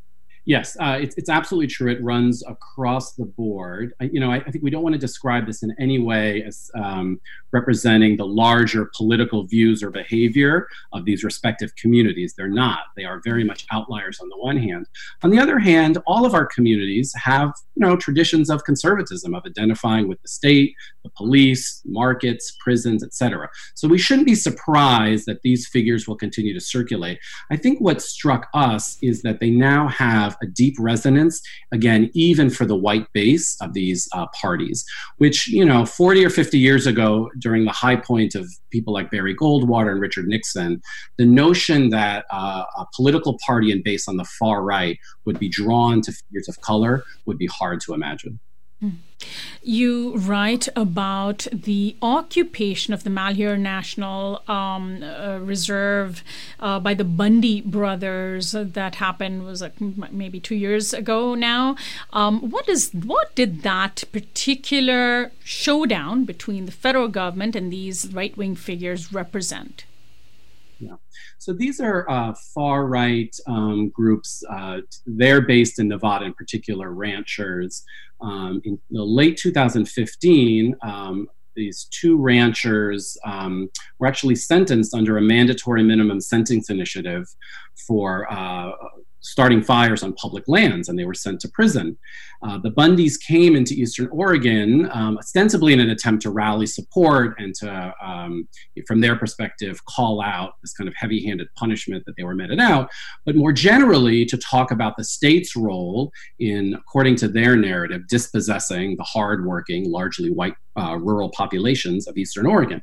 Yes, it's absolutely true. It runs across the board. I think we don't want to describe this in any way as representing the larger political views or behavior of these respective communities. They're not. They are very much outliers on the one hand. On the other hand, all of our communities have, traditions of conservatism, of identifying with the state, the police, markets, prisons, etc. So we shouldn't be surprised that these figures will continue to circulate. I think what struck us is that they now have a deep resonance, again, even for the white base of these parties, which, 40 or 50 years ago, during the high point of people like Barry Goldwater and Richard Nixon, the notion that a political party and base on the far right would be drawn to figures of color would be hard to imagine. You write about the occupation of the Malheur National Reserve by the Bundy brothers that happened was maybe 2 years ago now. What did that particular showdown between the federal government and these right-wing figures represent? Yeah. So these are far-right groups. They're based in Nevada, in particular, ranchers. In the late 2015, these two ranchers were actually sentenced under a mandatory minimum sentence initiative for starting fires on public lands, and they were sent to prison. The Bundys came into Eastern Oregon ostensibly in an attempt to rally support and to, from their perspective, call out this kind of heavy-handed punishment that they were meted out, but more generally to talk about the state's role in, according to their narrative, dispossessing the hardworking, largely white rural populations of Eastern Oregon.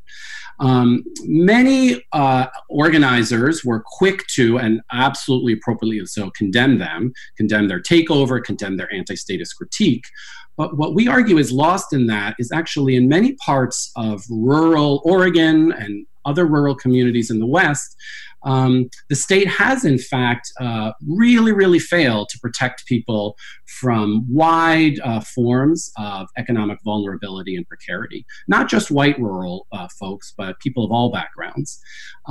Many organizers were quick to, and absolutely appropriately so, condemn their takeover, condemn their anti-statist critique. But what we argue is lost in that is actually in many parts of rural Oregon and other rural communities in the West, the state has, in fact, really, really failed to protect people from wide forms of economic vulnerability and precarity. Not just white rural folks, but people of all backgrounds.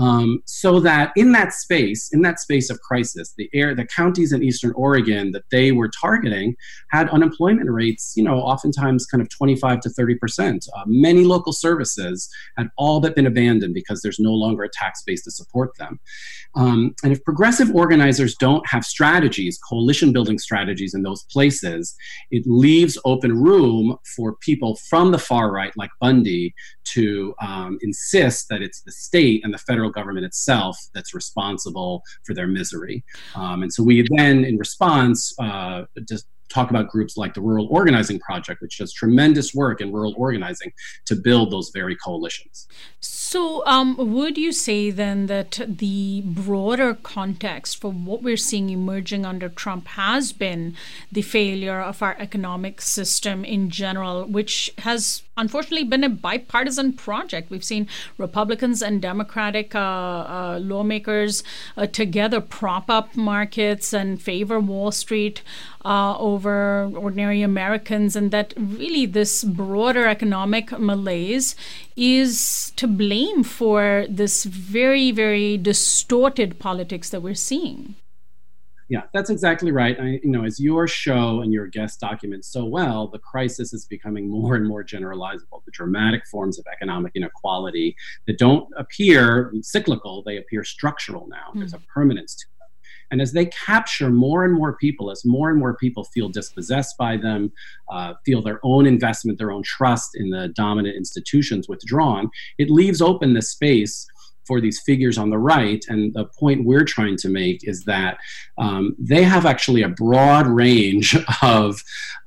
So that in that space of crisis, the counties in Eastern Oregon that they were targeting had unemployment rates, oftentimes kind of 25 to 30%. Many local services had all but been abandoned because there's no longer a tax base to support them. And if progressive organizers don't have strategies, coalition building strategies in those places, it leaves open room for people from the far right, like Bundy, to insist that it's the state and the federal government itself that's responsible for their misery. And so we then, in response, just talk about groups like the Rural Organizing Project, which does tremendous work in rural organizing to build those very coalitions. So would you say then that the broader context for what we're seeing emerging under Trump has been the failure of our economic system in general, which has unfortunately been a bipartisan project? We've seen Republicans and Democratic lawmakers together prop up markets and favor Wall Street over ordinary Americans, and that really this broader economic malaise is to blame for this very, very distorted politics that we're seeing. Yeah, that's exactly right. As your show and your guest document so well, the crisis is becoming more and more generalizable. The dramatic forms of economic inequality that don't appear cyclical, they appear structural now. There's a permanence to them. And as they capture more and more people, as more and more people feel dispossessed by them, feel their own investment, their own trust in the dominant institutions withdrawn, it leaves open the space for these figures on the right. And the point we're trying to make is that they have actually a broad range of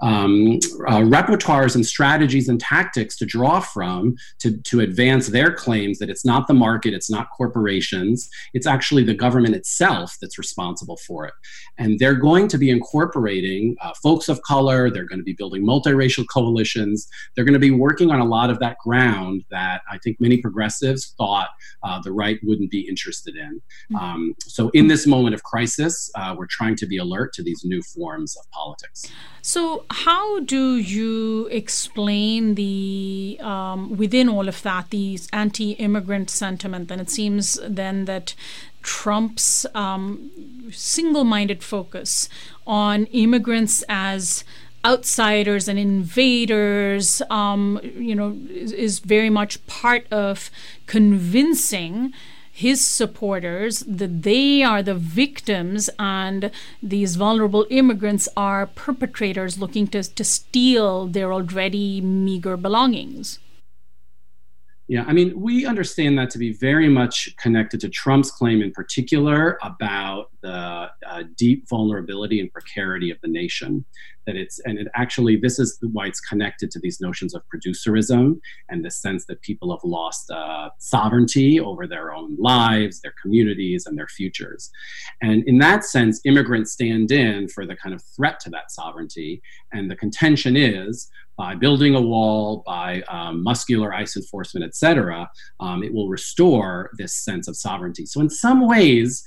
repertoires and strategies and tactics to draw from to advance their claims that it's not the market, it's not corporations, it's actually the government itself that's responsible for it. And they're going to be incorporating folks of color, they're going to be building multiracial coalitions, they're going to be working on a lot of that ground that I think many progressives thought the the right wouldn't be interested in. So in this moment of crisis, we're trying to be alert to these new forms of politics. So how do you explain the within all of that, these anti-immigrant sentiment? And it seems then that Trump's single-minded focus on immigrants as outsiders and invaders, is very much part of convincing his supporters that they are the victims and these vulnerable immigrants are perpetrators looking to steal their already meager belongings. Yeah, I mean, we understand that to be very much connected to Trump's claim in particular about the deep vulnerability and precarity of the nation. This is why it's connected to these notions of producerism and the sense that people have lost sovereignty over their own lives, their communities, and their futures. And in that sense, immigrants stand in for the kind of threat to that sovereignty. And the contention is, by building a wall, by muscular ICE enforcement, et cetera, it will restore this sense of sovereignty. So in some ways,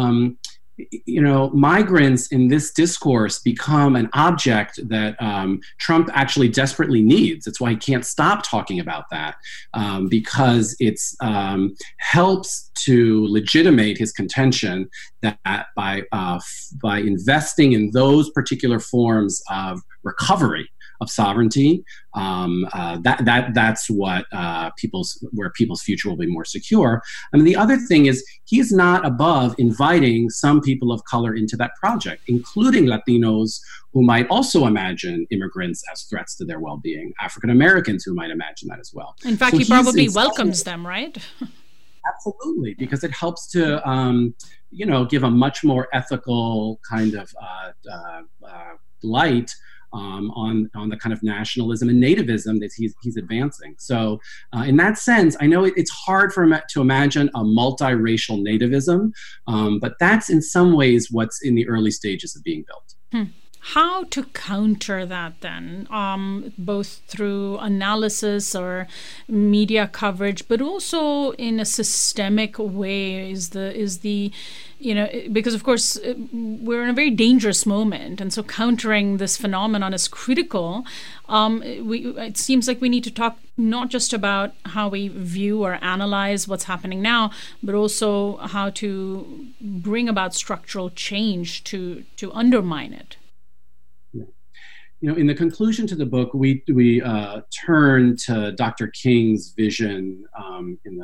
migrants in this discourse become an object that Trump actually desperately needs. It's why he can't stop talking about that, because it helps to legitimate his contention that by investing in those particular forms of recovery of sovereignty, that's what where people's future will be more secure. I mean, the other thing is he's not above inviting some people of color into that project, including Latinos who might also imagine immigrants as threats to their well-being, African Americans who might imagine that as well. In fact, he probably welcomes them, right? Absolutely, because it helps to, give a much more ethical kind of light on the kind of nationalism and nativism that he's advancing. So in that sense, I know it's hard for him to imagine a multiracial nativism, but that's in some ways what's in the early stages of being built. How to counter that then, both through analysis or media coverage, but also in a systemic way, is the because of course we're in a very dangerous moment, and so countering this phenomenon is critical. It seems like we need to talk not just about how we view or analyze what's happening now, but also how to bring about structural change to undermine it. In the conclusion to the book, we turn to Dr. King's vision in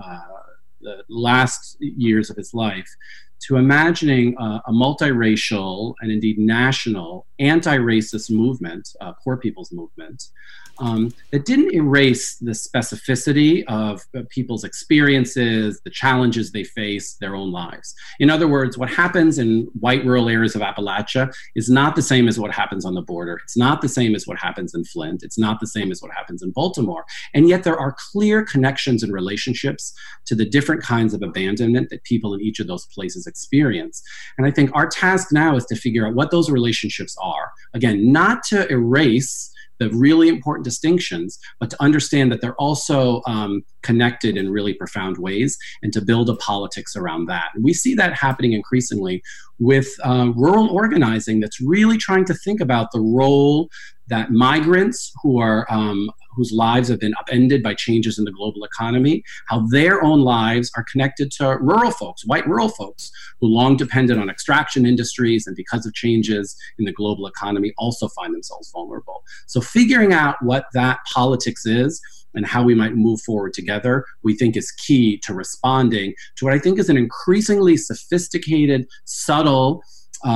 the last years of his life to imagining a multiracial and indeed national anti-racist movement, poor people's movement, that didn't erase the specificity of people's experiences, the challenges they face, their own lives. In other words, what happens in white rural areas of Appalachia is not the same as what happens on the border. It's not the same as what happens in Flint. It's not the same as what happens in Baltimore. And yet there are clear connections and relationships to the different kinds of abandonment that people in each of those places experience. And I think our task now is to figure out what those relationships are. Again, not to erase the really important distinctions, but to understand that they're also connected in really profound ways, and to build a politics around that. And we see that happening increasingly with rural organizing that's really trying to think about the role that migrants whose lives have been upended by changes in the global economy, how their own lives are connected to rural folks, white rural folks, who long depended on extraction industries and because of changes in the global economy also find themselves vulnerable. So figuring out what that politics is and how we might move forward together, we think is key to responding to what I think is an increasingly sophisticated, subtle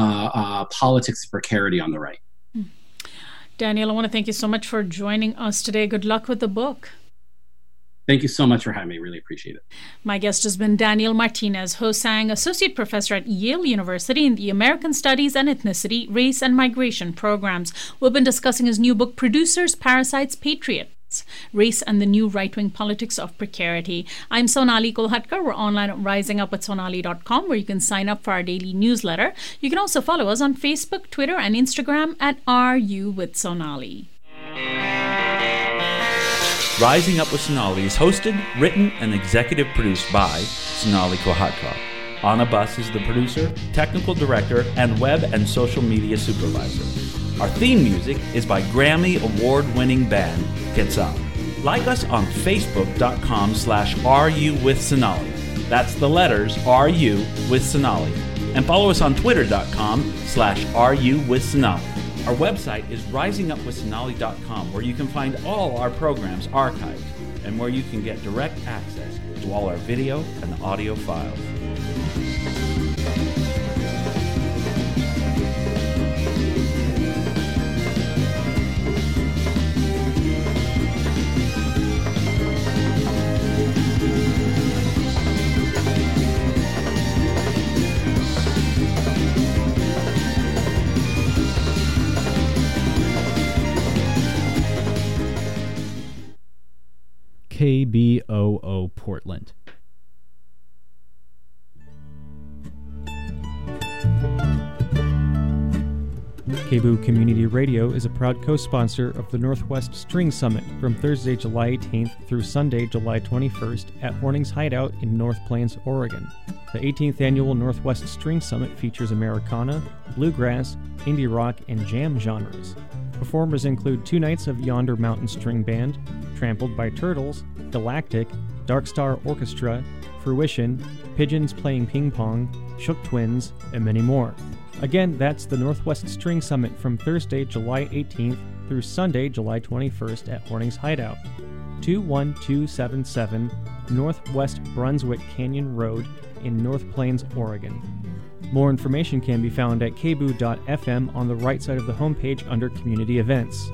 politics of precarity on the right. Daniel, I want to thank you so much for joining us today. Good luck with the book. Thank you so much for having me. Really appreciate it. My guest has been Daniel Martinez Hosang, Associate Professor at Yale University in the American Studies and Ethnicity, Race and Migration programs. We've been discussing his new book, Producers, Parasites, Patriots: Race and the New Right-Wing Politics of Precarity. I'm Sonali Kolhatkar. We're online at risingup@sonali.com, where you can sign up for our daily newsletter. You can also follow us on Facebook, Twitter, and Instagram at RU with Sonali. Rising Up with Sonali is hosted, written, and executive produced by Sonali Kohatkar. Anna Bus is the producer, technical director, and web and social media supervisor. Our theme music is by Grammy Award-winning band Gets Up. Like us on Facebook.com/RU with Sonali. That's the letters RU with Sonali. And follow us on Twitter.com/RU with Sonali. Our website is risingupwithsonali.com, where you can find all our programs archived and where you can get direct access to all our video and audio files. KBOO Portland. KBOO Community Radio is a proud co-sponsor of the Northwest String Summit from Thursday, July 18th through Sunday, July 21st at Hornings Hideout in North Plains, Oregon. The 18th annual Northwest String Summit features Americana, bluegrass, indie rock, and jam genres. Performers include 2 nights of Yonder Mountain String Band, Trampled by Turtles, Galactic, Dark Star Orchestra, Fruition, Pigeons Playing Ping Pong, Shook Twins, and many more. Again, that's the Northwest String Summit from Thursday, July 18th through Sunday, July 21st at Hornings Hideout, 21277 Northwest Brunswick Canyon Road in North Plains, Oregon. More information can be found at kboo.fm on the right side of the homepage under Community Events.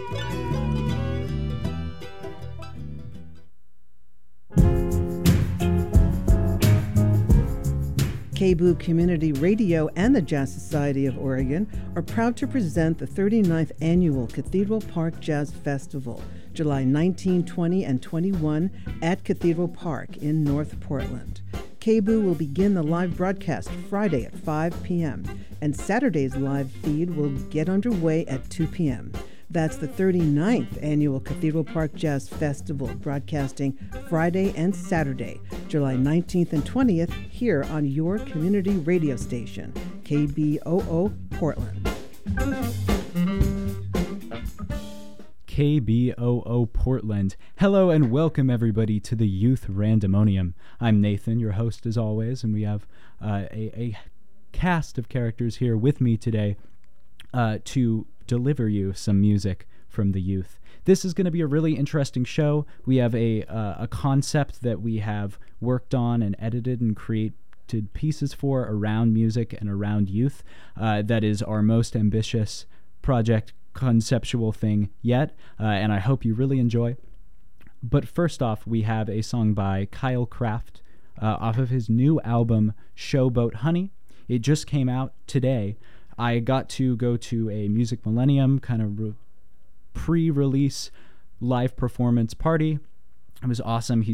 KBOO Community Radio and the Jazz Society of Oregon are proud to present the 39th Annual Cathedral Park Jazz Festival, July 19, 20, and 21 at Cathedral Park in North Portland. KBOO will begin the live broadcast Friday at 5 p.m., and Saturday's live feed will get underway at 2 p.m. That's the 39th Annual Cathedral Park Jazz Festival, broadcasting Friday and Saturday, July 19th and 20th, here on your community radio station, KBOO Portland. KBOO Portland. Hello and welcome everybody to the Youth Randomonium. I'm Nathan, your host as always, and we have a cast of characters here with me today to deliver you some music from the youth. This is going to be a really interesting show. We have a concept that we have worked on and edited and created pieces for around music and around youth. That is our most ambitious project conceptual thing yet, and I hope you really enjoy. But first off, we have a song by Kyle Kraft off of his new album Showboat Honey. It just came out today. I got to go to a Music Millennium kind of pre-release live performance party. It was awesome. He's